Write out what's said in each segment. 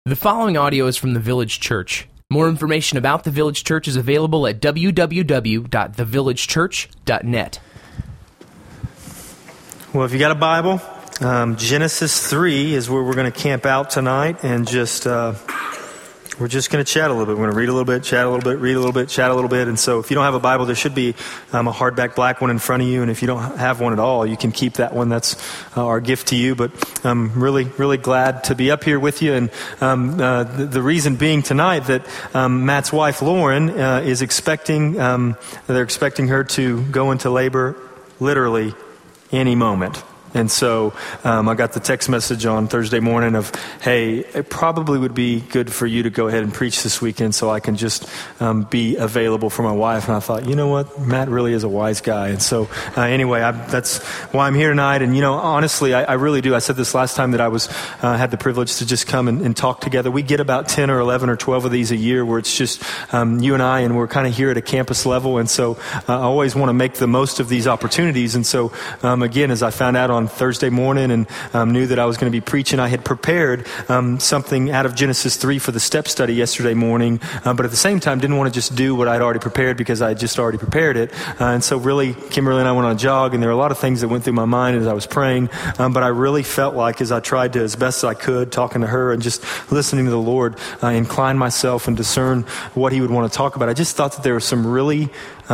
The following audio is from the Village Church. More information about the Village Church is available at www.thevillagechurch.net. Well, if you got a Bible, Genesis 3 is where we're going to camp out tonight, and we're just going to chat a little bit. We're going to read a little bit, chat a little bit, read a little bit, chat a little bit. And so if you don't have a Bible, there should be a hardback black one in front of you. And if you don't have one at all, you can keep that one. That's our gift to you. But I'm really glad to be up here with you. And the reason being tonight that Matt's wife, Lauren, is expecting, they're expecting her to go into labor literally any moment. And so I got the text message on Thursday morning of, hey, it probably would be good for you to go ahead and preach this weekend so I can just be available for my wife. And I thought, you know what? Matt really is a wise guy. And so anyway, that's why I'm here tonight. And, you know, honestly, I really do. I said this last time that I had the privilege to just come and talk together. We get about 10 or 11 or 12 of these a year where it's just you and I, and we're kind of here at a campus level. And so I always want to make the most of these opportunities. And so, again, as I found out on Thursday morning and knew that I was going to be preaching, I had prepared something out of Genesis 3 for the step study yesterday morning, but at the same time didn't want to just do what I'd already prepared because I had just already prepared it. And so really, Kimberly and I went on a jog, and there were a lot of things that went through my mind as I was praying, but I really felt like as I tried to, as best as I could, talking to her and just listening to the Lord, incline myself and discern what He would want to talk about. I just thought that there were some really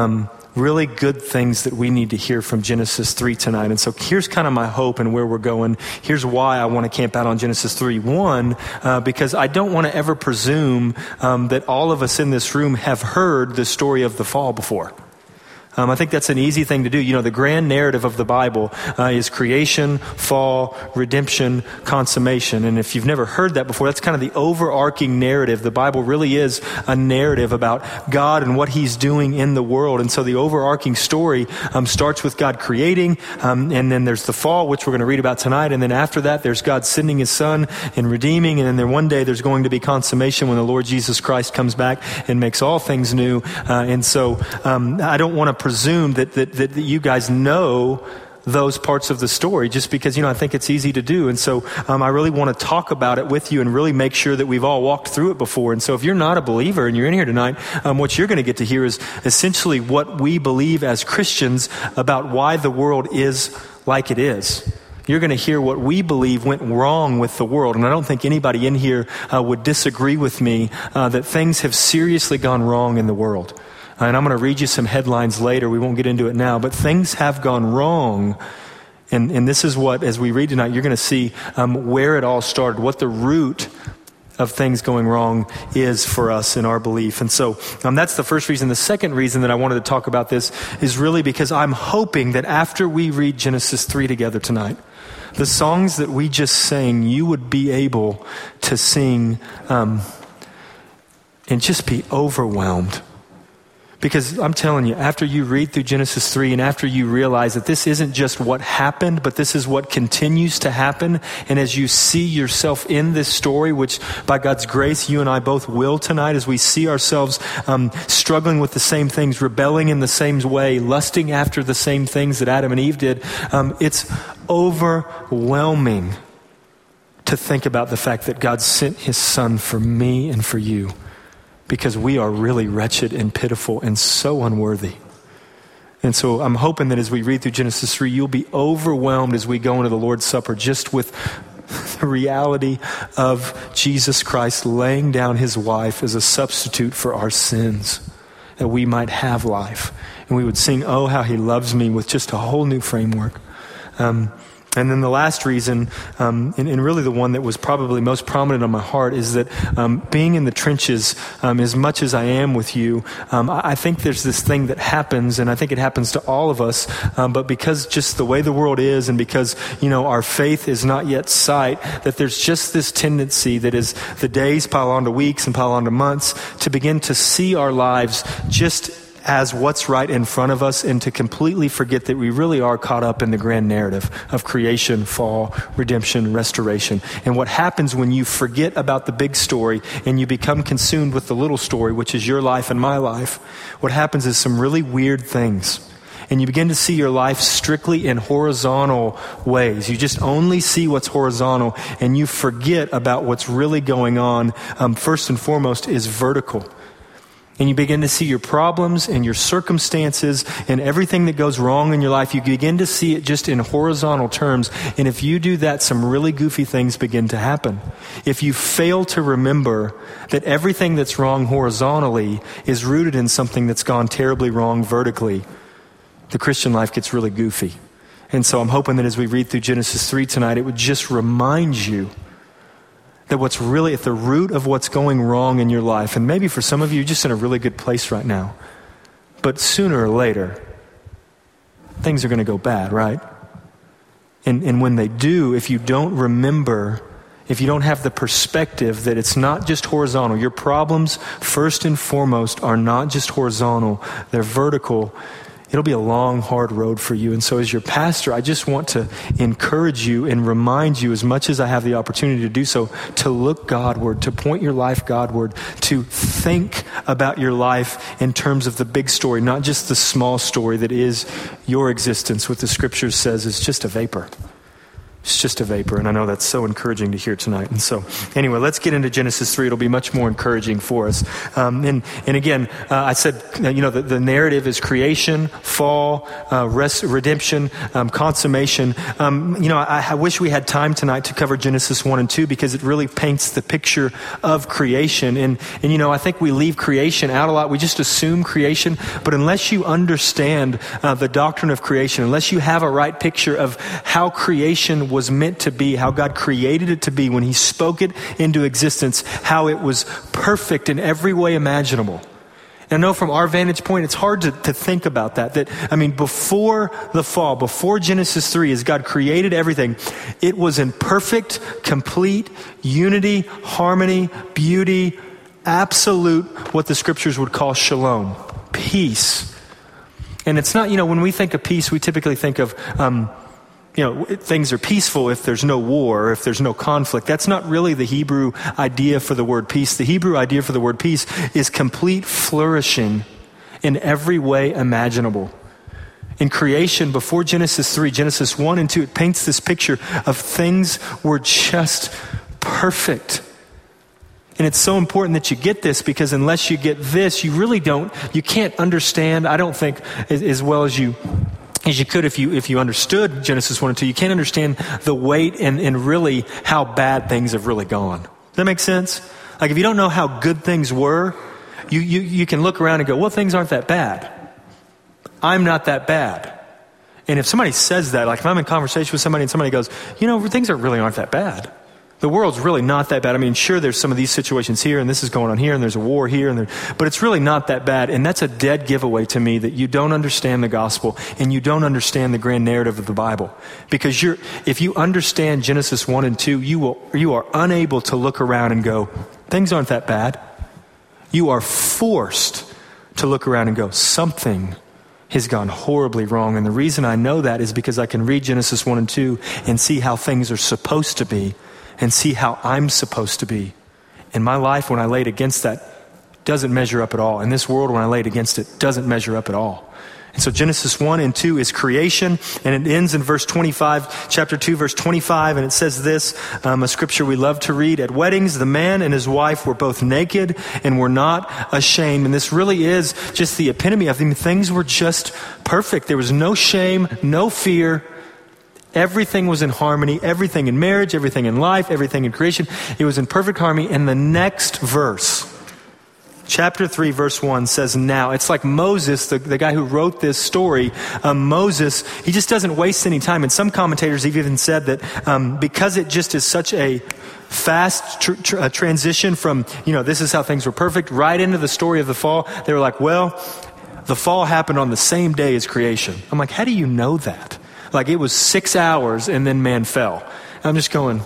good things that we need to hear from Genesis 3 tonight. And so here's kind of my hope and where we're going. Here's why I want to camp out on Genesis 3. One, because I don't want to ever presume that all of us in this room have heard the story of the fall before. I think that's an easy thing to do. You know, the grand narrative of the Bible is creation, fall, redemption, consummation. And if you've never heard that before, that's kind of the overarching narrative. The Bible really is a narrative about God and what He's doing in the world. And so the overarching story starts with God creating, and then there's the fall, which we're going to read about tonight. And then after that, there's God sending His Son and redeeming. And then one day there's going to be consummation when the Lord Jesus Christ comes back and makes all things new. And so I don't want to presume that you guys know those parts of the story just because, you know, I think it's easy to do. And so I really want to talk about it with you and really make sure that we've all walked through it before. And so if you're not a believer and you're in here tonight, what you're going to get to hear is essentially what we believe as Christians about why the world is like it is. You're going to hear what we believe went wrong with the world. And I don't think anybody in here would disagree with me that things have seriously gone wrong in the world. And I'm going to read you some headlines later. We won't get into it now. But things have gone wrong. And this is what, as we read tonight, you're going to see where it all started, what the root of things going wrong is for us in our belief. And so that's the first reason. The second reason that I wanted to talk about this is really because I'm hoping that after we read Genesis 3 together tonight, the songs that we just sang, you would be able to sing and just be overwhelmed. Because I'm telling you, after you read through Genesis 3 and after you realize that this isn't just what happened, but this is what continues to happen, and as you see yourself in this story, which by God's grace, you and I both will tonight, as we see ourselves struggling with the same things, rebelling in the same way, lusting after the same things that Adam and Eve did, it's overwhelming to think about the fact that God sent His Son for me and for you. Because we are really wretched and pitiful and so unworthy. And so I'm hoping that as we read through Genesis 3, you'll be overwhelmed as we go into the Lord's Supper just with the reality of Jesus Christ laying down His life as a substitute for our sins, that we might have life. And we would sing, "Oh, how He loves me," with just a whole new framework. And then the last reason, and really the one that was probably most prominent on my heart, is that being in the trenches, as much as I am with you, I think there's this thing that happens, and I think it happens to all of us, but because just the way the world is, and because, you know, our faith is not yet sight, that there's just this tendency that as the days pile on to weeks and pile on to months, to begin to see our lives just as what's right in front of us, and to completely forget that we really are caught up in the grand narrative of creation, fall, redemption, restoration. And what happens when you forget about the big story and you become consumed with the little story, which is your life and my life, what happens is some really weird things. and you begin to see your life strictly in horizontal ways. You just only see what's horizontal, and you forget about what's really going on, first and foremost, is vertical. And you begin to see your problems and your circumstances and everything that goes wrong in your life. You begin to see it just in horizontal terms. And if you do that, some really goofy things begin to happen. If you fail to remember that everything that's wrong horizontally is rooted in something that's gone terribly wrong vertically, the Christian life gets really goofy. And so I'm hoping that as we read through Genesis 3 tonight, it would just remind you that what's really at the root of what's going wrong in your life, and maybe for some of you, you're just in a really good place right now, but sooner or later, things are going to go bad, right? And when they do, if you don't remember, if you don't have the perspective that it's not just horizontal, your problems, first and foremost, are not just horizontal, they're vertical. It'll be a long, hard road for you. And so as your pastor, I just want to encourage you and remind you, as much as I have the opportunity to do so, to look Godward, to point your life Godward, to think about your life in terms of the big story, not just the small story that is your existence. What the Scriptures says is just a vapor. It's just a vapor, and I know that's so encouraging to hear tonight. And so, anyway, let's get into Genesis 3. It'll be much more encouraging for us. And again, I said, the narrative is creation, fall, redemption, consummation. I wish we had time tonight to cover Genesis 1 and 2 because it really paints the picture of creation. And I think we leave creation out a lot. We just assume creation. But unless you understand the doctrine of creation, unless you have a right picture of how creation was meant to be, how God created it to be when He spoke it into existence, how it was perfect in every way imaginable. And I know from our vantage point, it's hard to think about that. Before the fall, before Genesis 3, as God created everything, it was in perfect, complete unity, harmony, beauty, absolute, what the Scriptures would call shalom, peace. And it's not, when we think of peace, we typically think of, things are peaceful if there's no war, or if there's no conflict. That's not really the Hebrew idea for the word peace. The Hebrew idea for the word peace is complete flourishing in every way imaginable. In creation, before Genesis 3, Genesis 1 and 2, it paints this picture of things were just perfect. And it's so important that you get this, because unless you get this, you can't understand, I don't think, as well as you could if you understood Genesis 1 and 2. You can't understand the weight and really how bad things have really gone. Does that make sense? Like, if you don't know how good things were, you can look around and go, well, things aren't that bad. I'm not that bad. And if somebody says that, like if I'm in conversation with somebody and somebody goes, things really aren't that bad. The world's really not that bad. Sure, there's some of these situations here, and this is going on here, and there's a war here, but it's really not that bad. And that's a dead giveaway to me that you don't understand the gospel and you don't understand the grand narrative of the Bible. Because if you understand Genesis 1 and 2, you are unable to look around and go, things aren't that bad. You are forced to look around and go, something has gone horribly wrong. And the reason I know that is because I can read Genesis 1 and 2 and see how things are supposed to be, and see how I'm supposed to be. And my life, when I laid against that, doesn't measure up at all. And this world, when I laid against it, doesn't measure up at all. And so Genesis 1 and 2 is creation, and it ends in verse 25, chapter 2, verse 25, and it says this, a scripture we love to read: at weddings, the man and his wife were both naked and were not ashamed. And this really is just the epitome of things were just perfect. There was no shame, no fear. Everything was in harmony, everything in marriage, everything in life, everything in creation. It was in perfect harmony. And the next verse, chapter 3, verse 1 says, now. It's like Moses, the guy who wrote this story, Moses, he just doesn't waste any time. And some commentators have even said that because it just is such a fast transition from, this is how things were perfect, right into the story of the fall, they were like, well, the fall happened on the same day as creation. I'm like, how do you know that? Like, it was 6 hours and then man fell. I'm just going,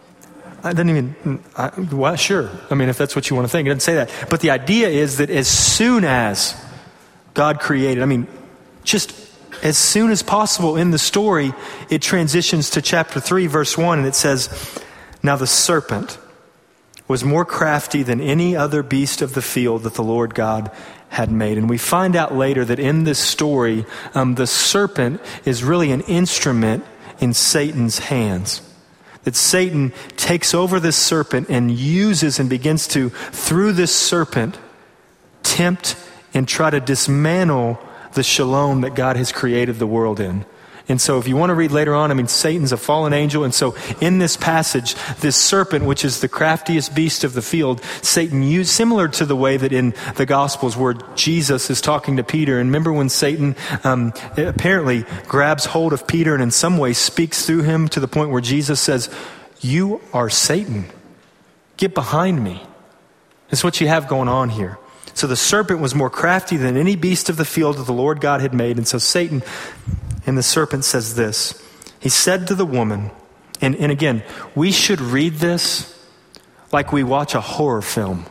sure. If that's what you want to think. It doesn't say that. But the idea is that as soon as God created, just as soon as possible in the story, it transitions to chapter 3, verse 1, and it says, now the serpent was more crafty than any other beast of the field that the Lord God had made. And we find out later that in this story, the serpent is really an instrument in Satan's hands. That Satan takes over this serpent and uses and begins to, through this serpent, tempt and try to dismantle the shalom that God has created the world in. And so if you want to read later on, Satan's a fallen angel. And so in this passage, this serpent, which is the craftiest beast of the field, Satan used, similar to the way that in the Gospels where Jesus is talking to Peter. And remember when Satan apparently grabs hold of Peter and in some way speaks through him to the point where Jesus says, "You are Satan. Get behind me." That's what you have going on here. So the serpent was more crafty than any beast of the field that the Lord God had made. And so Satan... And the serpent says this. He said to the woman, and again, we should read this like we watch a horror film.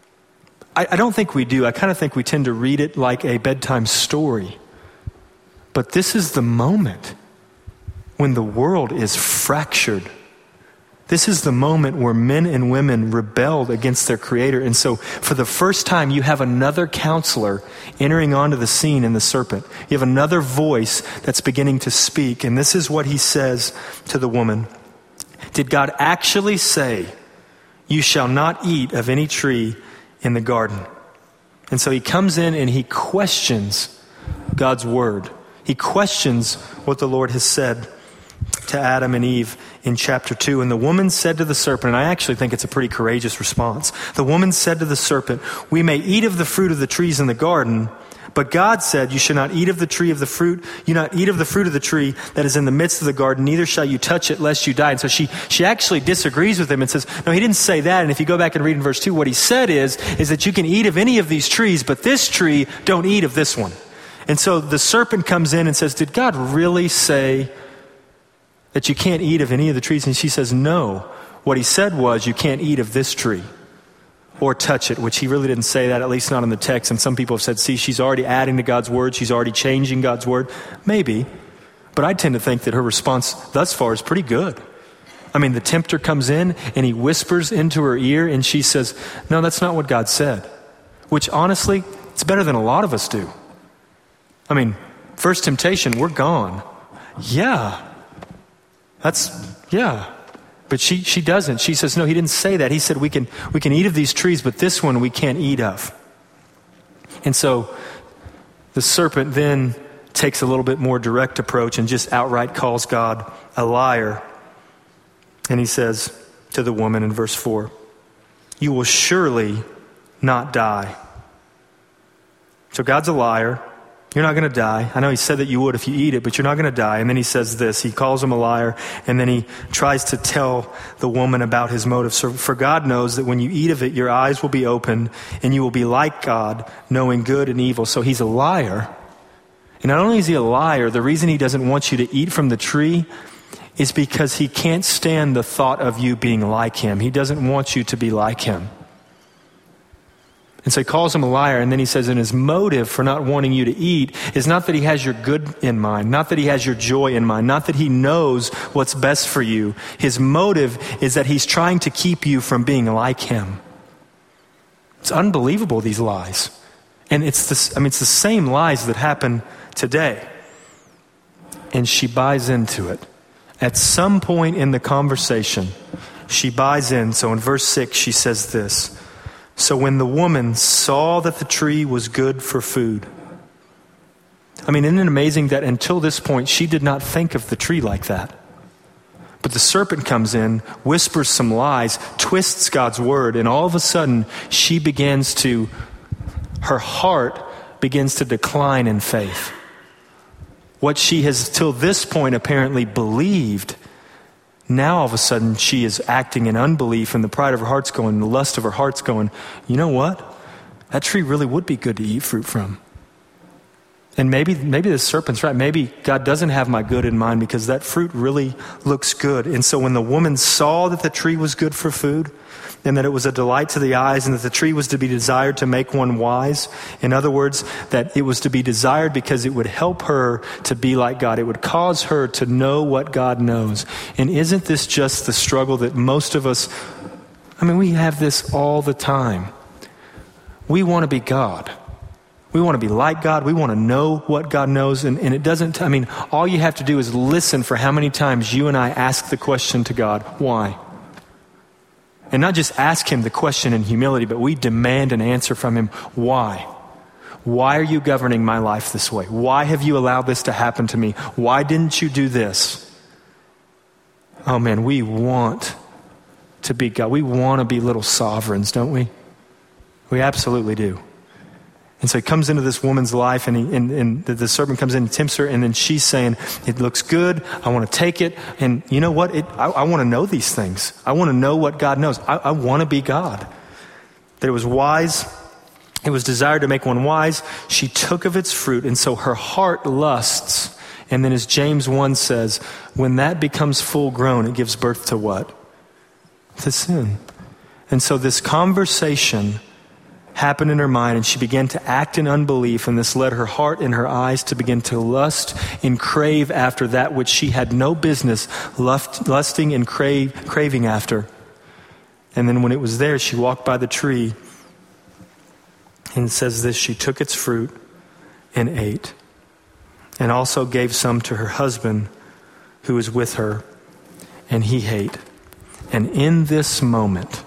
I don't think we do. I kind of think we tend to read it like a bedtime story. But this is the moment when the world is fractured. This is the moment where men and women rebelled against their Creator. And so for the first time, you have another counselor entering onto the scene in the serpent. You have another voice that's beginning to speak. And this is what he says to the woman. Did God actually say, "You shall not eat of any tree in the garden"? And so he comes in and he questions God's word. He questions what the Lord has said to Adam and Eve in chapter 2. And the woman said to the serpent, and I actually think it's a pretty courageous response. The woman said to the serpent, "We may eat of the fruit of the trees in the garden, but God said, you should not eat of the tree of the fruit. You not eat of the fruit of the tree that is in the midst of the garden, neither shall you touch it lest you die." And so she actually disagrees with him and says, no, he didn't say that. And if you go back and read in verse 2, what he said is that you can eat of any of these trees, but this tree, don't eat of this one. And so the serpent comes in and says, did God really say that you can't eat of any of the trees? And she says, no. What he said was, you can't eat of this tree or touch it, which he really didn't say that, at least not in the text. And some people have said, see, she's already adding to God's word. She's already changing God's word. Maybe. But I tend to think that her response thus far is pretty good. I mean, the tempter comes in and he whispers into her ear and she says, no, that's not what God said. Which honestly, it's better than a lot of us do. I mean, first temptation, we're gone. Yeah. But she doesn't. She says, no, he didn't say that. He said we can eat of these trees, but this one we can't eat of. And so the serpent then takes a little bit more direct approach and just outright calls God a liar. And he says to the woman in verse 4, you will surely not die. So God's a liar. You're not going to die. I know he said that you would if you eat it, but you're not going to die. And then he says this. He calls him a liar, and then he tries to tell the woman about his motives. So for God knows that when you eat of it, your eyes will be opened, and you will be like God, knowing good and evil. So he's a liar. And not only is he a liar, the reason he doesn't want you to eat from the tree is because he can't stand the thought of you being like him. He doesn't want you to be like him. And so he calls him a liar, and then he says, and his motive for not wanting you to eat is not that he has your good in mind, not that he has your joy in mind, not that he knows what's best for you. His motive is that he's trying to keep you from being like him. It's unbelievable, these lies. And it's the same lies that happen today. And she buys into it. At some point in the conversation, she buys in. So in verse 6, she says this. So when the woman saw that the tree was good for food. Isn't it amazing that until this point, she did not think of the tree like that? But the serpent comes in, whispers some lies, twists God's word, and all of a sudden, her heart begins to decline in faith. What she has till this point apparently believed, now all of a sudden she is acting in unbelief, and the pride of her heart's going, the lust of her heart's going, you know what? That tree really would be good to eat fruit from. And maybe the serpent's right. Maybe God doesn't have my good in mind because that fruit really looks good. And so when the woman saw that the tree was good for food, and that it was a delight to the eyes, and that the tree was to be desired to make one wise. In other words, that it was to be desired because it would help her to be like God. It would cause her to know what God knows. And isn't this just the struggle that most of us I mean, we have this all the time. We want to be God. We want to be like God. We want to know what God knows. And it doesn't, all you have to do is listen for how many times you and I ask the question to God, why? And not just ask him the question in humility, but we demand an answer from him, why? Why are you governing my life this way? Why have you allowed this to happen to me? Why didn't you do this? Oh man, we want to be God. We want to be little sovereigns, don't we? We absolutely do. And so he comes into this woman's life, and the serpent comes in and tempts her, and then she's saying, it looks good, I want to take it, and you know what? I want to know these things. I want to know what God knows. I want to be God. That it was wise, it was desired to make one wise. She took of its fruit, and so her heart lusts. And then as James 1 says, when that becomes full grown, it gives birth to what? To sin. And so this conversation happened in her mind, and she began to act in unbelief, and this led her heart and her eyes to begin to lust and crave after that which she had no business lusting and craving after. And then when it was there, she walked by the tree, and it says this, she took its fruit and ate, and also gave some to her husband who was with her, and he ate. And in this moment,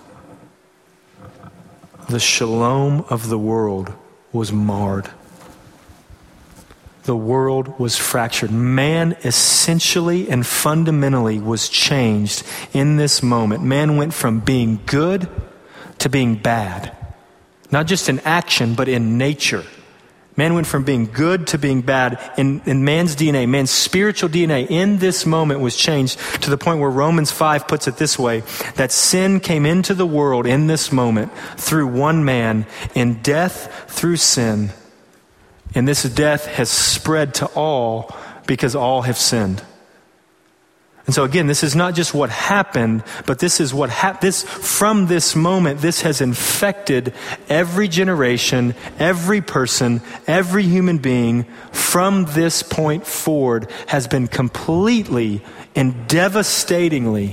the shalom of the world was marred. The world was fractured. Man essentially and fundamentally was changed in this moment. Man went from being good to being bad. Not just in action, but in nature. Man went from being good to being bad. In man's DNA, man's spiritual DNA in this moment was changed to the point where Romans 5 puts it this way, that sin came into the world in this moment through one man, and death through sin. And this death has spread to all because all have sinned. And so again, this is not just what happened, but this is what from this moment, this has infected every generation, every person, every human being from this point forward has been completely and devastatingly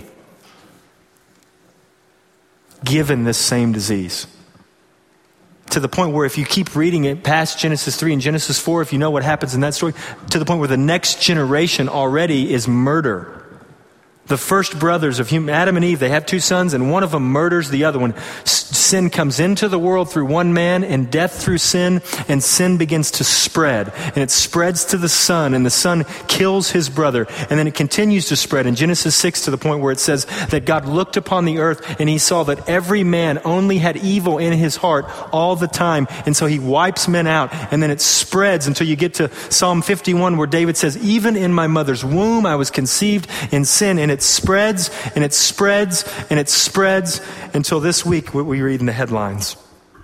given this same disease. To the point where if you keep reading it past Genesis 3 and Genesis 4, if you know what happens in that story, to the point where the next generation already is murder. The first brothers of Adam and Eve, they have two sons, and one of them murders the other one. Sin comes into the world through one man, and death through sin, and sin begins to spread. And it spreads to the son, and the son kills his brother. And then it continues to spread in Genesis 6 to the point where it says that God looked upon the earth, and he saw that every man only had evil in his heart all the time. And so he wipes men out, and then it spreads until you get to Psalm 51 where David says, even in my mother's womb I was conceived in sin. And it spreads, and it spreads, and it spreads until this week what we read in the headlines.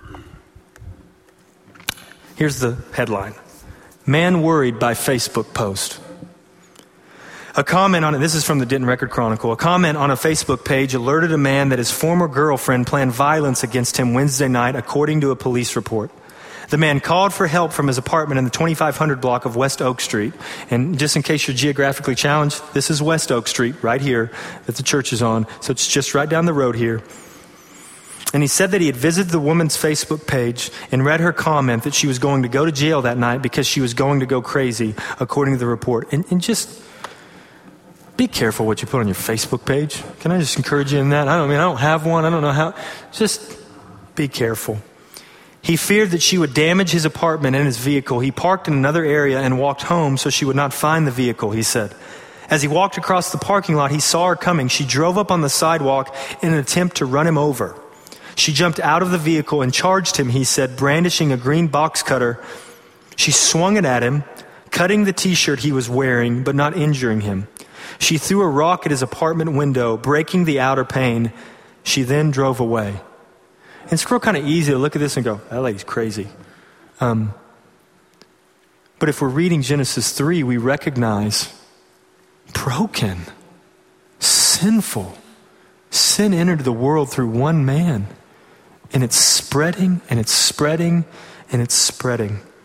Here's the headline. Man worried by Facebook post. A comment on it, this is from the Denton Record Chronicle, a comment on a Facebook page alerted a man that his former girlfriend planned violence against him Wednesday night, according to a police report. The man called for help from his apartment in the 2500 block of West Oak Street. And just in case you're geographically challenged, this is West Oak Street right here that the church is on. So it's just right down the road here. And he said that he had visited the woman's Facebook page and read her comment that she was going to go to jail that night because she was going to go crazy, according to the report. And just be careful what you put on your Facebook page. Can I just encourage you in that? I don't have one. I don't know how. Just be careful. He feared that she would damage his apartment and his vehicle. He parked in another area and walked home so she would not find the vehicle, he said. As he walked across the parking lot, he saw her coming. She drove up on the sidewalk in an attempt to run him over. She jumped out of the vehicle and charged him, he said, brandishing a green box cutter. She swung it at him, cutting the t-shirt he was wearing, but not injuring him. She threw a rock at his apartment window, breaking the outer pane. She then drove away. And it's real kind of easy to look at this and go, that lady's crazy. But if we're reading Genesis 3, we recognize broken, sinful. Sin entered the world through one man. And it's spreading, and it's spreading, and it's spreading.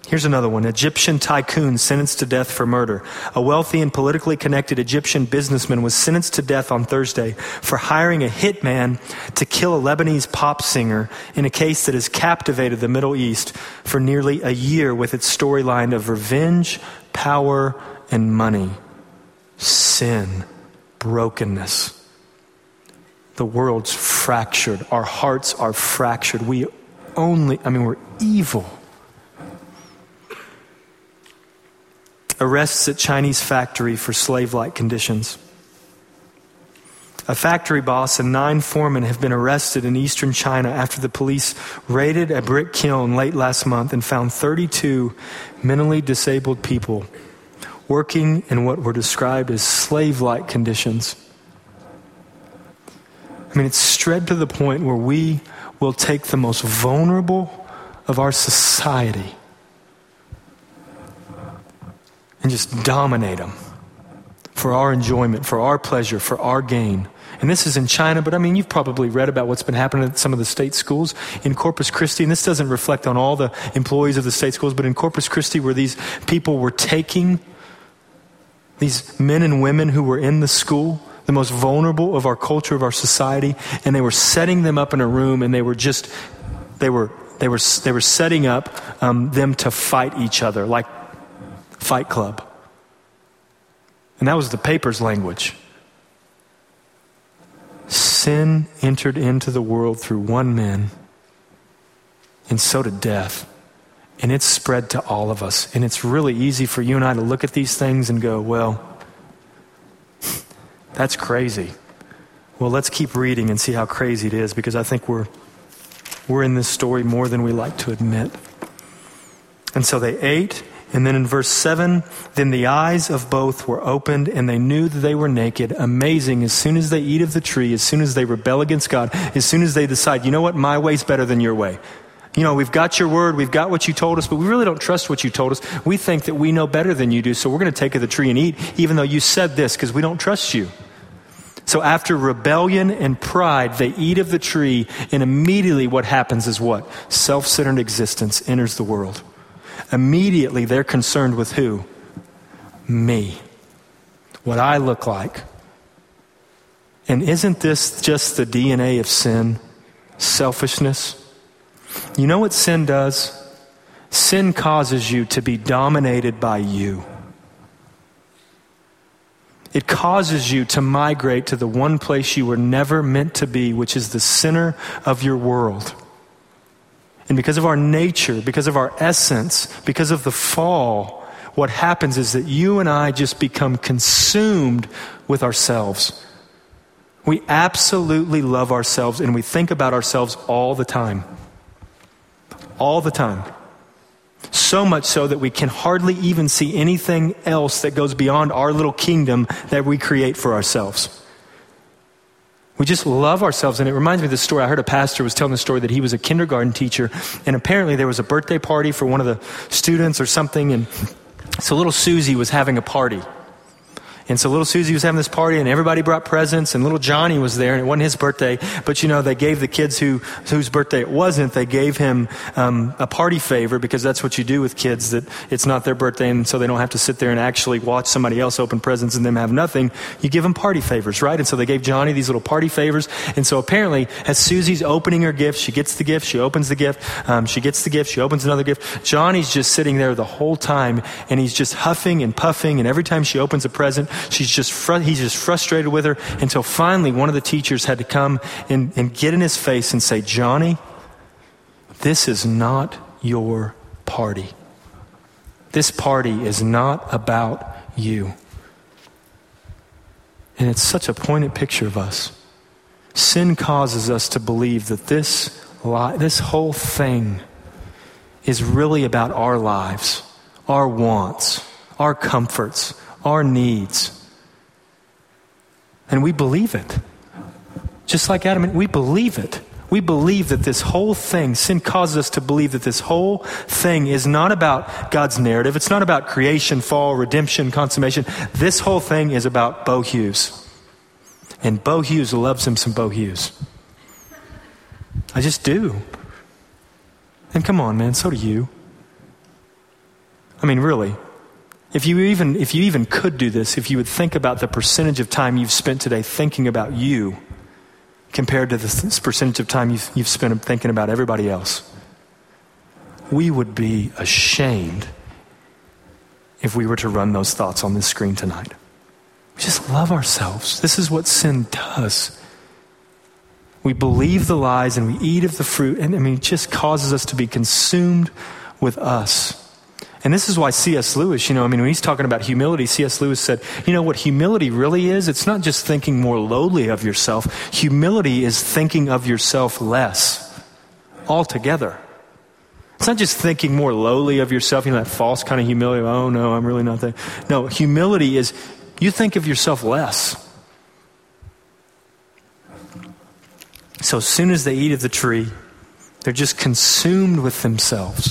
Here's another one. Egyptian tycoon sentenced to death for murder. A wealthy and politically connected Egyptian businessman was sentenced to death on Thursday for hiring a hitman to kill a Lebanese pop singer in a case that has captivated the Middle East for nearly a year with its storyline of revenge, power, and money. Sin, brokenness. The world's fractured. Our hearts are fractured. We're evil. Arrests at Chinese factory for slave-like conditions. A factory boss and 9 foremen have been arrested in eastern China after the police raided a brick kiln late last month and found 32 mentally disabled people working in what were described as slave-like conditions. It's stretched to the point where we will take the most vulnerable of our society and just dominate them for our enjoyment, for our pleasure, for our gain. And this is in China, but you've probably read about what's been happening at some of the state schools in Corpus Christi. And this doesn't reflect on all the employees of the state schools, but in Corpus Christi, where these people were taking these men and women who were in the school, the most vulnerable of our culture, of our society, and they were setting them up in a room, and they were setting up them to fight each other, like Fight Club. And that was the paper's language. Sin entered into the world through one man, and so did death. And it's spread to all of us. And it's really easy for you and I to look at these things and go, well, that's crazy. Well, let's keep reading and see how crazy it is, because I think we're in this story more than we like to admit. And so they ate. And then in verse 7, then the eyes of both were opened, and they knew that they were naked. Amazing. As soon as they eat of the tree, as soon as they rebel against God, as soon as they decide, you know what, my way's better than your way. We've got your word, we've got what you told us, but we really don't trust what you told us. We think that we know better than you do, so we're going to take of the tree and eat, even though you said this, because we don't trust you. So after rebellion and pride, they eat of the tree, and immediately what happens is what? Self-centered existence enters the world. Immediately, they're concerned with who? Me. What I look like. And isn't this just the DNA of sin? Selfishness? You know what sin does? Sin causes you to be dominated by you. It causes you to migrate to the one place you were never meant to be, which is the center of your world. And because of our nature, because of our essence, because of the fall, what happens is that you and I just become consumed with ourselves. We absolutely love ourselves, and we think about ourselves all the time. All the time. So much so that we can hardly even see anything else that goes beyond our little kingdom that we create for ourselves. We just love ourselves. And it reminds me of this story. I heard a pastor was telling the story that he was a kindergarten teacher, and apparently there was a birthday party for one of the students or something, and so little Susie was having a party. And so little Susie was having this party, and everybody brought presents, and little Johnny was there, and it wasn't his birthday, but they gave the kids whose birthday it wasn't, they gave him a party favor, because that's what you do with kids, that it's not their birthday, and so they don't have to sit there and actually watch somebody else open presents and them have nothing. You give them party favors, right? And so they gave Johnny these little party favors, and so apparently, as Susie's opening her gift, she gets the gift, she opens the gift, she gets the gift, she opens another gift. Johnny's just sitting there the whole time, and he's just huffing and puffing, and every time she opens a present, he's just frustrated with her, until finally one of the teachers had to come and get in his face and say, Johnny, this is not your party. This party is not about you. And it's such a poignant picture of us. Sin causes us to believe that this whole thing is really about our lives, our wants, our comforts, our needs. And we believe it. Just like Adam, we believe it. We believe that this whole thing, sin causes us to believe that this whole thing is not about God's narrative. It's not about creation, fall, redemption, consummation. This whole thing is about Bo Hughes. And Bo Hughes loves him some Bo Hughes. I just do. And come on, man, so do you. I mean, really. If you even could do this, if you would think about the percentage of time you've spent today thinking about you compared to the percentage of time you've spent thinking about everybody else, we would be ashamed if we were to run those thoughts on this screen tonight. We just love ourselves. This is what sin does. We believe the lies and we eat of the fruit, and it just causes us to be consumed with us. And this is why C.S. Lewis, when he's talking about humility, C.S. Lewis said, what humility really is? It's not just thinking more lowly of yourself. Humility is thinking of yourself less altogether. It's not just thinking more lowly of yourself, that false kind of humility. Oh, no, I'm really not that. No, humility is you think of yourself less. So as soon as they eat of the tree, they're just consumed with themselves.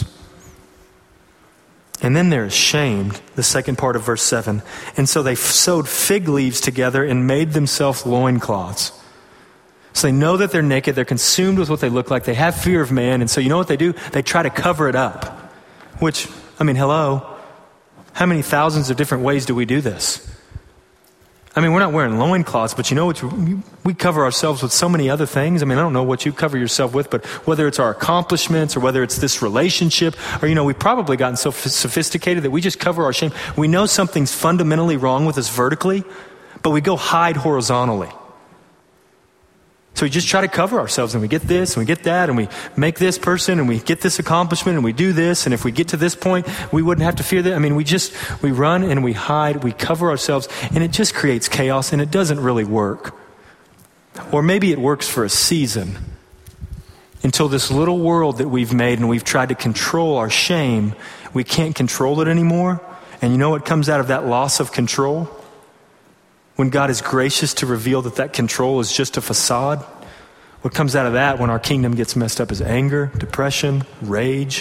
And then they're ashamed, the second part of verse 7. And so they sewed fig leaves together and made themselves loincloths. So they know that they're naked, they're consumed with what they look like, they have fear of man, and so you know what they do? They try to cover it up. Which, hello, how many thousands of different ways do we do this? We're not wearing loincloths, but we cover ourselves with so many other things. I don't know what you cover yourself with, but whether it's our accomplishments or whether it's this relationship, or, we've probably gotten so sophisticated that we just cover our shame. We know something's fundamentally wrong with us vertically, but we go hide horizontally. So we just try to cover ourselves, and we get this, and we get that, and we make this person, and we get this accomplishment, and we do this, and if we get to this point, we wouldn't have to fear that. We run and we hide, we cover ourselves, and it just creates chaos, and it doesn't really work. Or maybe it works for a season, until this little world that we've made, and we've tried to control our shame, we can't control it anymore. And you know what comes out of that loss of control? When God is gracious to reveal that control is just a facade, what comes out of that when our kingdom gets messed up is anger, depression, rage.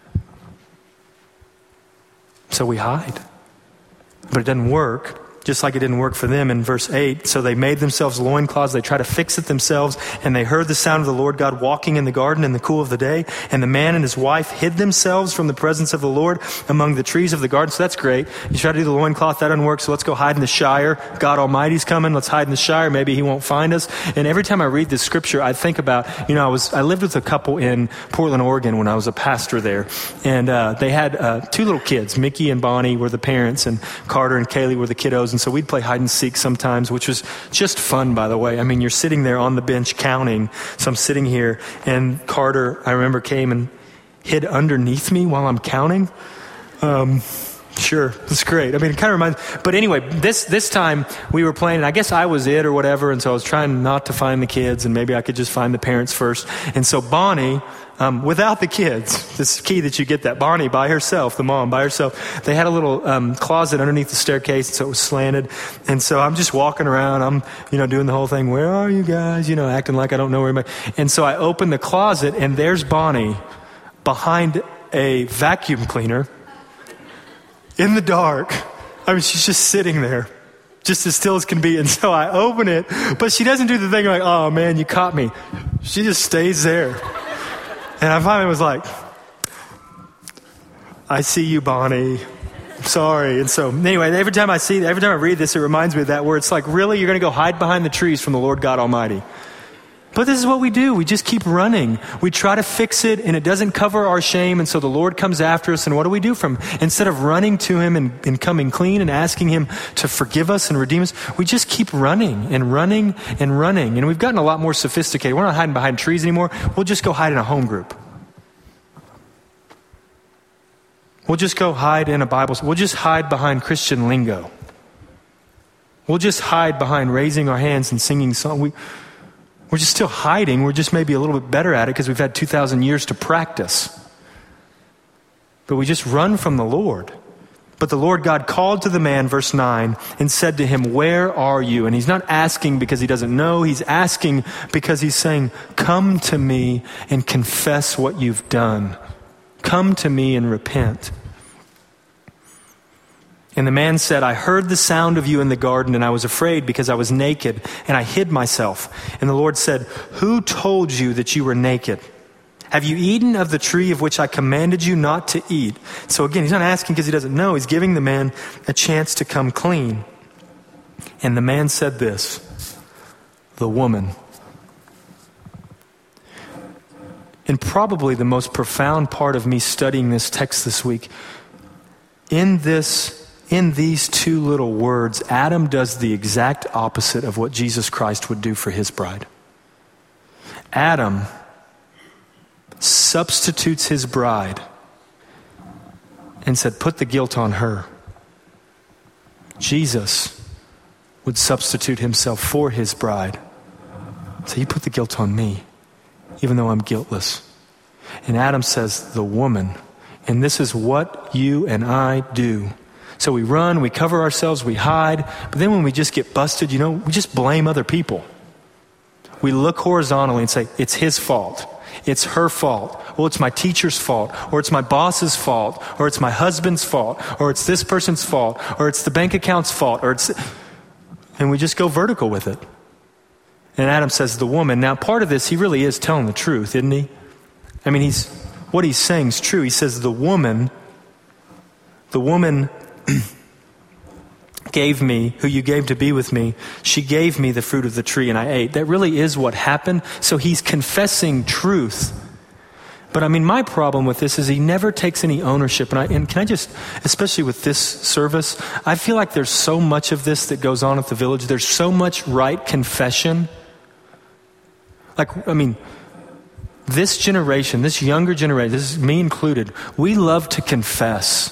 So we hide. But it doesn't work, just like it didn't work for them in verse 8. So they made themselves loincloths, they try to fix it themselves, and they heard the sound of the Lord God walking in the garden in the cool of the day, and the man and his wife hid themselves from the presence of the Lord among the trees of the garden. So that's great. You try to do the loincloth, that doesn't work, so let's go hide in the Shire. God Almighty's coming, let's hide in the Shire, maybe he won't find us. And every time I read this scripture, I think about, I lived with a couple in Portland, Oregon when I was a pastor there, and they had two little kids. Mickey and Bonnie were the parents, and Carter and Kaylee were the kiddos. And so we'd play hide and seek sometimes, which was just fun, by the way. You're sitting there on the bench counting. So I'm sitting here, and Carter, I remember, came and hid underneath me while I'm counting. Sure, it's great. It kind of reminds. But anyway, this time we were playing, and I guess I was it or whatever, and so I was trying not to find the kids, and maybe I could just find the parents first. And so Bonnie, without the kids, this is key that you get that. Bonnie by herself, the mom by herself, they had a little closet underneath the staircase, so it was slanted. And so I'm just walking around, I'm doing the whole thing. Where are you guys? Acting like I don't know where anybody. And so I open the closet, and there's Bonnie behind a vacuum cleaner. In the dark. She's just sitting there, just as still as can be. And so I open it, but she doesn't do the thing like, oh man, you caught me. She just stays there. And I finally was like, I see you, Bonnie. I'm sorry. And so anyway, every time I read this, it reminds me of that, where it's like, really, you're going to go hide behind the trees from the Lord God Almighty. But this is what we do. We just keep running. We try to fix it, and it doesn't cover our shame, and so the Lord comes after us, and what do we do instead of running to him and coming clean and asking him to forgive us and redeem us, we just keep running and running and running. And we've gotten a lot more sophisticated. We're not hiding behind trees anymore. We'll just go hide in a home group. We'll just go hide in a Bible. We'll just hide behind Christian lingo. We'll just hide behind raising our hands and singing songs. We're just still hiding. We're just maybe a little bit better at it because we've had 2,000 years to practice. But we just run from the Lord. But the Lord God called to the man, verse 9, and said to him, where are you? And he's not asking because he doesn't know. He's asking because he's saying, come to me and confess what you've done. Come to me and repent. And the man said, I heard the sound of you in the garden, and I was afraid because I was naked, and I hid myself. And the Lord said, who told you that you were naked? Have you eaten of the tree of which I commanded you not to eat? So again, he's not asking because he doesn't know. He's giving the man a chance to come clean. And the man said this, the woman. And probably the most profound part of me studying this text this week, in these two little words, Adam does the exact opposite of what Jesus Christ would do for his bride. Adam substitutes his bride and said, put the guilt on her. Jesus would substitute himself for his bride. So you put the guilt on me, even though I'm guiltless. And Adam says, the woman. And this is what you and I do. So we run, we cover ourselves, we hide. But then when we just get busted, we just blame other people. We look horizontally and say, it's his fault. It's her fault. Well, it's my teacher's fault, or it's my boss's fault, or it's my husband's fault, or it's this person's fault, or it's the bank account's fault, and we just go vertical with it. And Adam says, the woman. Now, part of this, he really is telling the truth, isn't he? I mean, what he's saying is true. He says, the woman gave me, who you gave to be with me, she gave me the fruit of the tree and I ate. That really is what happened. So he's confessing truth. But I mean, my problem with this is he never takes any ownership. And can I just, especially with this service, I feel like there's so much of this that goes on at the Village. There's so much right confession. This generation, this younger generation, this is me included, we love to confess.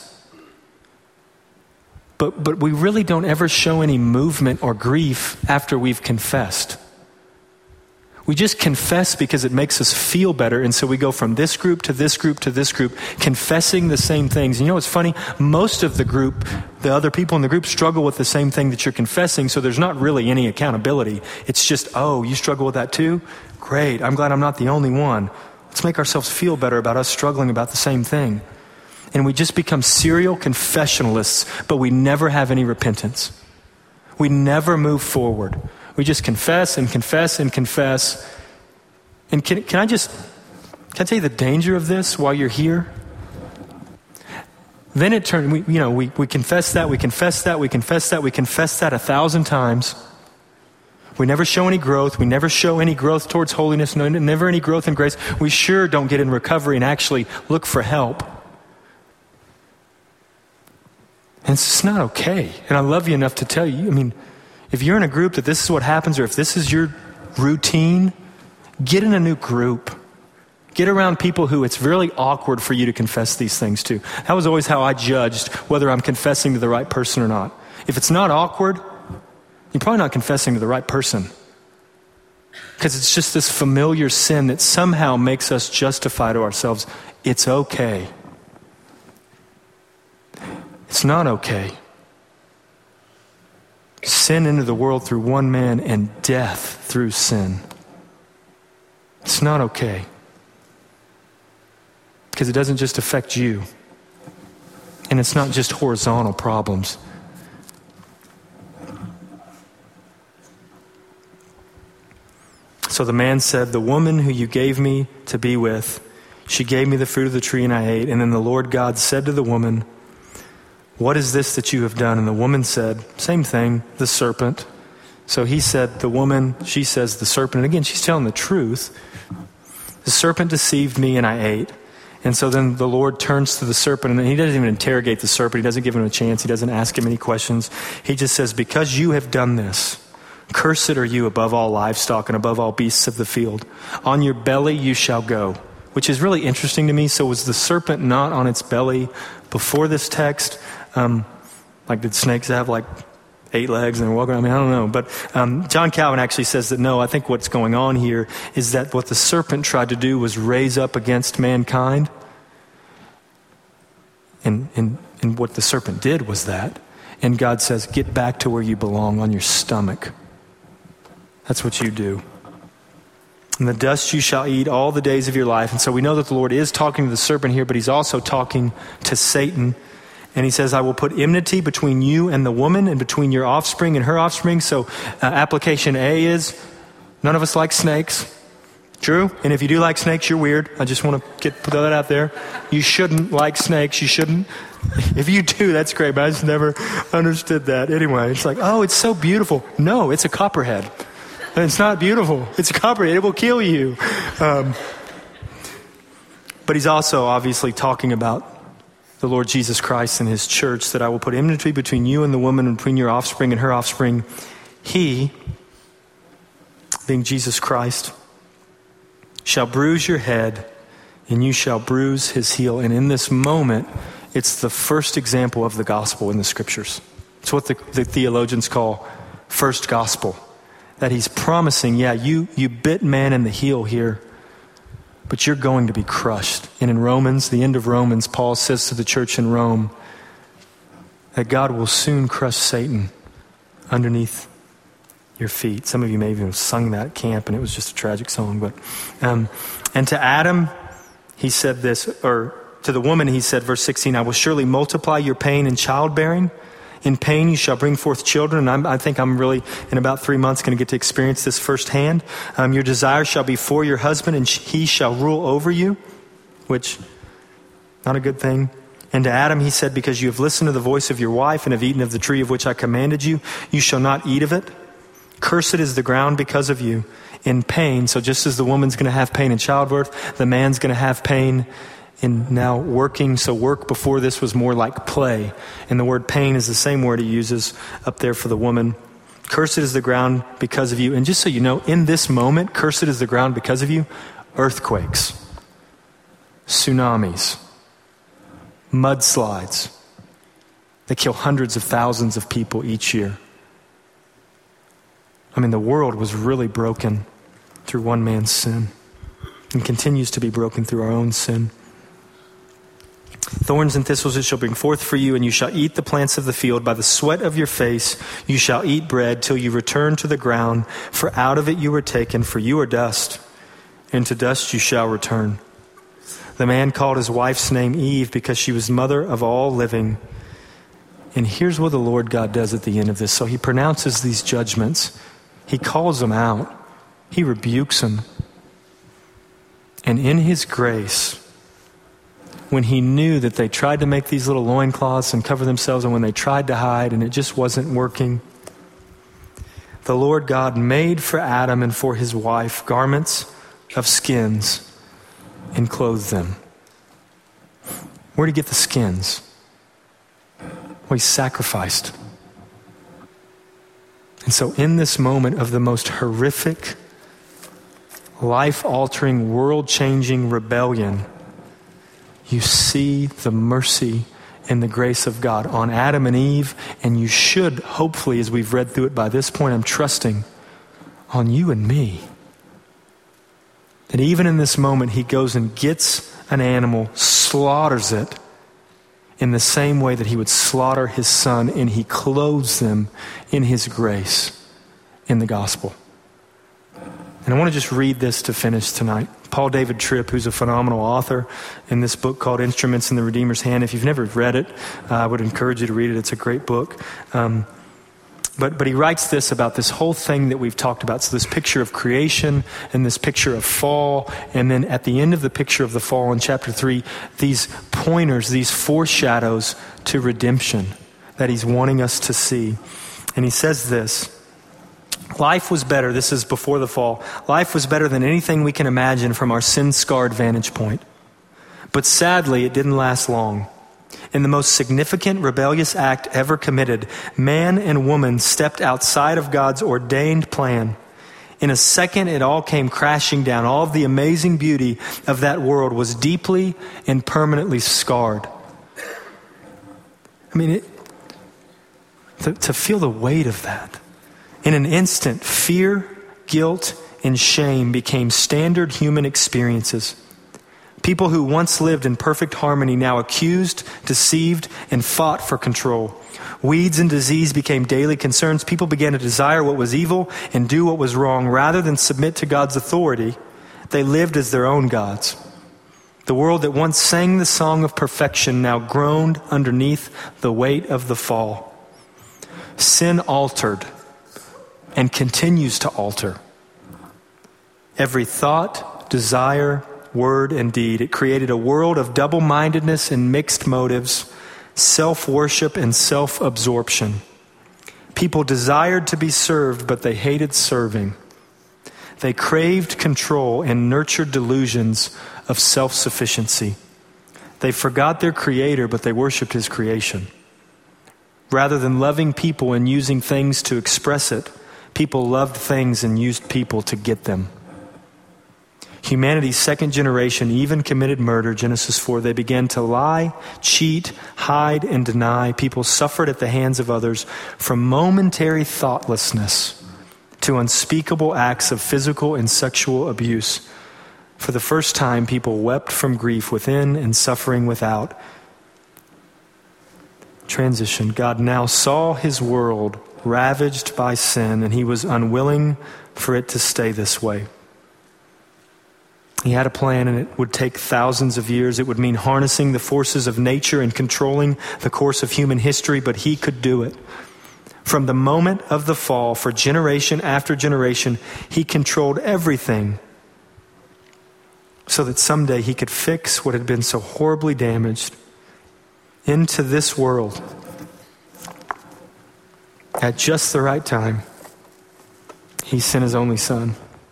But we really don't ever show any movement or grief after we've confessed. We just confess because it makes us feel better. And so we go from this group to this group to this group, confessing the same things. And what's funny? Most of the group, the other people in the group, struggle with the same thing that you're confessing. So there's not really any accountability. It's just, oh, you struggle with that too? Great. I'm glad I'm not the only one. Let's make ourselves feel better about us struggling about the same thing. And we just become serial confessionalists, but we never have any repentance. We never move forward. We just confess and confess and confess. And can I tell you the danger of this while you're here? Then it turns, we confess that, we confess that, we confess that, we confess that 1,000 times. We never show any growth. We never show any growth towards holiness, never any growth in grace. We sure don't get in recovery and actually look for help. And it's just not okay. And I love you enough to tell you, if you're in a group that this is what happens, or if this is your routine, get in a new group. Get around people who it's really awkward for you to confess these things to. That was always how I judged whether I'm confessing to the right person or not. If it's not awkward, you're probably not confessing to the right person. Because it's just this familiar sin that somehow makes us justify to ourselves, it's okay. It's not okay. Sin entered the world through one man and death through sin. It's not okay. Because it doesn't just affect you. And it's not just horizontal problems. So the man said, the woman who you gave me to be with, she gave me the fruit of the tree and I ate. And then the Lord God said to the woman, what is this that you have done? And the woman said, same thing, the serpent. So he said, the woman, she says, the serpent. And again, she's telling the truth. The serpent deceived me and I ate. And so then the Lord turns to the serpent and he doesn't even interrogate the serpent. He doesn't give him a chance. He doesn't ask him any questions. He just says, because you have done this, cursed are you above all livestock and above all beasts of the field. On your belly you shall go. Which is really interesting to me. So was the serpent not on its belly before this text? Did snakes have 8 legs and walk around? I don't know. But John Calvin actually says that no, I think what's going on here is that what the serpent tried to do was raise up against mankind. And what the serpent did was that. And God says, get back to where you belong, on your stomach. That's what you do. And the dust you shall eat all the days of your life. And so we know that the Lord is talking to the serpent here, but he's also talking to Satan. And he says, I will put enmity between you and the woman and between your offspring and her offspring. So application A is, none of us like snakes. True? And if you do like snakes, you're weird. I just want to put that out there. You shouldn't like snakes. You shouldn't. If you do, that's great, but I just never understood that. Anyway, it's like, oh, it's so beautiful. No, it's a copperhead. It's not beautiful. It's a copperhead. It will kill you. But he's also obviously talking about the Lord Jesus Christ and his church, that I will put enmity between you and the woman, and between your offspring and her offspring. He, being Jesus Christ, shall bruise your head, and you shall bruise his heel. And in this moment, it's the first example of the gospel in the scriptures. It's what the theologians call first gospel. That he's promising, yeah, you bit man in the heel here, but you're going to be crushed. And in Romans, the end of Romans, Paul says to the church in Rome that God will soon crush Satan underneath your feet. Some of you may even have sung that at camp, and it was just a tragic song. But and to Adam, he said this, or to the woman, he said, verse 16, I will surely multiply your pain in childbearing. In pain you shall bring forth children. And I think I'm really, in about 3 months, going to get to experience this firsthand. Your desire shall be for your husband, and he shall rule over you, which, not a good thing. And to Adam he said, because you have listened to the voice of your wife and have eaten of the tree of which I commanded you, you shall not eat of it. Cursed is the ground because of you. In pain, so just as the woman's going to have pain in childbirth, the man's going to have pain in now working. So work before this was more like play. And the word pain is the same word he uses up there for the woman. Cursed is the ground because of you. And just so you know, in this moment, cursed is the ground because of you, earthquakes, tsunamis, mudslides. They kill hundreds of thousands of people each year. I mean, the world was really broken through one man's sin and continues to be broken through our own sin. Thorns and thistles it shall bring forth for you, and you shall eat the plants of the field. By the sweat of your face you shall eat bread till you return to the ground, for out of it you were taken, for you are dust, and to dust you shall return. The man called his wife's name Eve because she was mother of all living. And here's what the Lord God does at the end of this. So he pronounces these judgments. He calls them out. He rebukes them. And in his grace, when he knew that they tried to make these little loincloths and cover themselves, and when they tried to hide and it just wasn't working, the Lord God made for Adam and for his wife garments of skins and clothed them. Where did he get the skins? Well, he sacrificed. And so in this moment of the most horrific, life-altering, world-changing rebellion, you see the mercy and the grace of God on Adam and Eve, and you should, hopefully, as we've read through it by this point, I'm trusting, on you and me. That even in this moment, he goes and gets an animal, slaughters it, in the same way that he would slaughter his son, and he clothes them in his grace in the gospel. And I want to just read this to finish tonight. Paul David Tripp, who's a phenomenal author in this book called Instruments in the Redeemer's Hand. If you've never read it, I would encourage you to read it. It's a great book. But he writes this about this whole thing that we've talked about. So this picture of creation and this picture of fall. And then at the end of the picture of the fall in chapter 3, these pointers, these foreshadows to redemption that he's wanting us to see. And he says this: life was better, this is before the fall, life was better than anything we can imagine from our sin-scarred vantage point. But sadly, it didn't last long. In the most significant rebellious act ever committed, man and woman stepped outside of God's ordained plan. In a second, it all came crashing down. All of the amazing beauty of that world was deeply and permanently scarred. I mean, to feel the weight of that. In an instant, fear, guilt, and shame became standard human experiences. People who once lived in perfect harmony now accused, deceived, and fought for control. Weeds and disease became daily concerns. People began to desire what was evil and do what was wrong. Rather than submit to God's authority, they lived as their own gods. The world that once sang the song of perfection now groaned underneath the weight of the fall. Sin altered and continues to alter. every thought, desire, word, and deed. It created a world of double-mindedness and mixed motives, self-worship and self-absorption. People desired to be served, but they hated serving. They craved control and nurtured delusions of self-sufficiency. They forgot their Creator, but they worshiped His creation. Rather than loving people and using things to express it, people loved things and used people to get them. Humanity's second generation even committed murder, Genesis 4. They began to lie, cheat, hide, and deny. People suffered at the hands of others from momentary thoughtlessness to unspeakable acts of physical and sexual abuse. For the first time, people wept from grief within and suffering without. Transition. God now saw His world ravaged by sin, and He was unwilling for it to stay this way. He had a plan, and it would take thousands of years. It would mean harnessing the forces of nature and controlling the course of human history, but He could do it. From the moment of the fall, for generation after generation, He controlled everything so that someday He could fix what had been so horribly damaged. Into this world, at just the right time, He sent His only Son.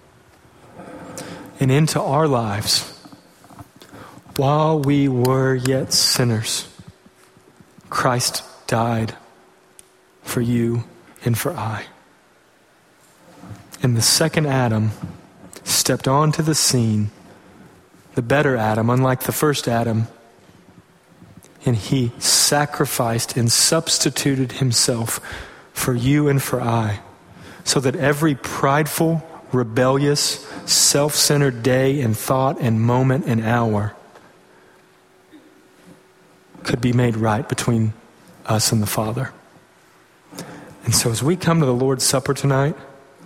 And into our lives, while we were yet sinners, Christ died for you and for I. And the second Adam stepped onto the scene, the better Adam, unlike the first Adam, and He sacrificed and substituted Himself for you and for I, so that every prideful, rebellious, self-centered day and thought and moment and hour could be made right between us and the Father. And so as we come to the Lord's Supper tonight,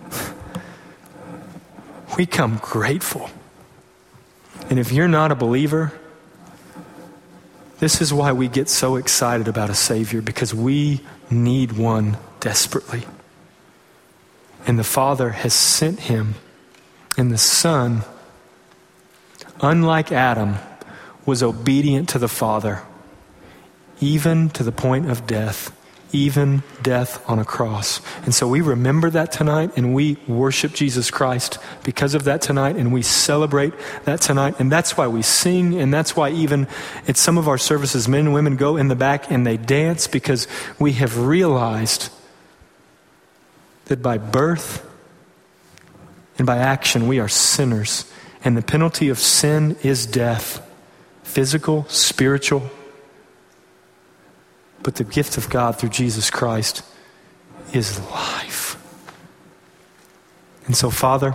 we come grateful. And if you're not a believer, this is why we get so excited about a Savior, because we need one desperately. And the Father has sent Him. And the Son, unlike Adam, was obedient to the Father, even to the point of death, even death on a cross. And so we remember that tonight, and we worship Jesus Christ because of that tonight, and we celebrate that tonight. And that's why we sing, and that's why even at some of our services, men and women go in the back and they dance, because we have realized that by birth and by action we are sinners, and the penalty of sin is death, physical, spiritual. But the gift of God through Jesus Christ is life. And so, Father,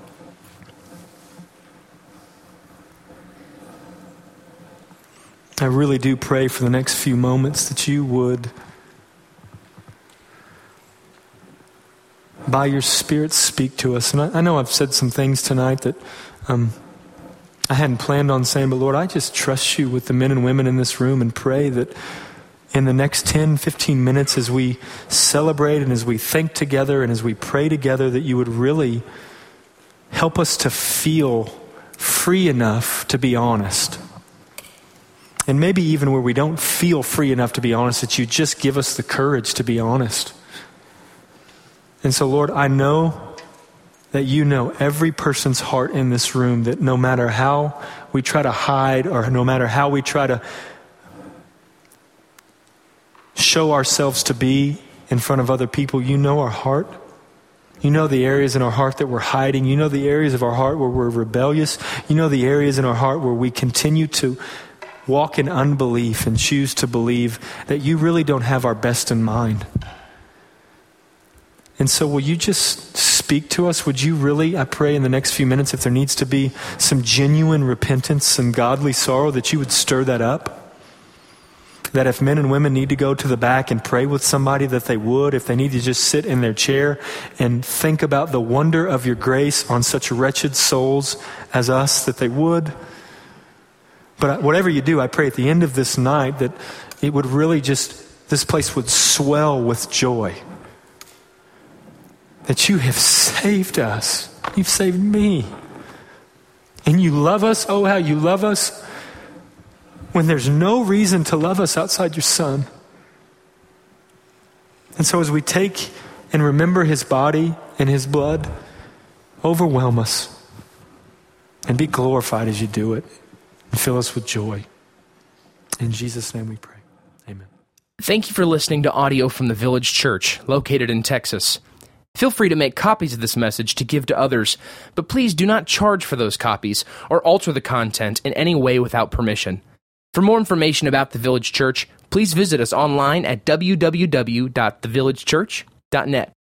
I really do pray for the next few moments that you would, by your Spirit, speak to us. And I know I've said some things tonight that I hadn't planned on saying, but Lord, I just trust you with the men and women in this room, and pray that in the next 10, 15 minutes, as we celebrate and as we think together and as we pray together, that you would really help us to feel free enough to be honest. And maybe even where we don't feel free enough to be honest, that you just give us the courage to be honest. And so, Lord, I know that you know every person's heart in this room, that no matter how we try to hide, or no matter how we try to show ourselves to be in front of other people, you know our heart. You know the areas in our heart that we're hiding. You know the areas of our heart where we're rebellious. You know the areas in our heart where we continue to walk in unbelief and choose to believe that you really don't have our best in mind. And so will you just speak to us? Would you really, I pray in the next few minutes, if there needs to be some genuine repentance, some godly sorrow, that you would stir that up? That if men and women need to go to the back and pray with somebody, that they would. If they need to just sit in their chair and think about the wonder of your grace on such wretched souls as us, that they would. But whatever you do, I pray at the end of this night that it would really just, this place would swell with joy. That you have saved us. You've saved me. And you love us, oh how you love us, when there's no reason to love us outside your Son. And so as we take and remember his body and his blood, overwhelm us and be glorified as you do it, and fill us with joy. In Jesus' name we pray. Amen. Thank you for listening to audio from the Village Church, located in Texas. Feel free to make copies of this message to give to others, but please do not charge for those copies or alter the content in any way without permission. For more information about the Village Church, please visit us online at www.thevillagechurch.net.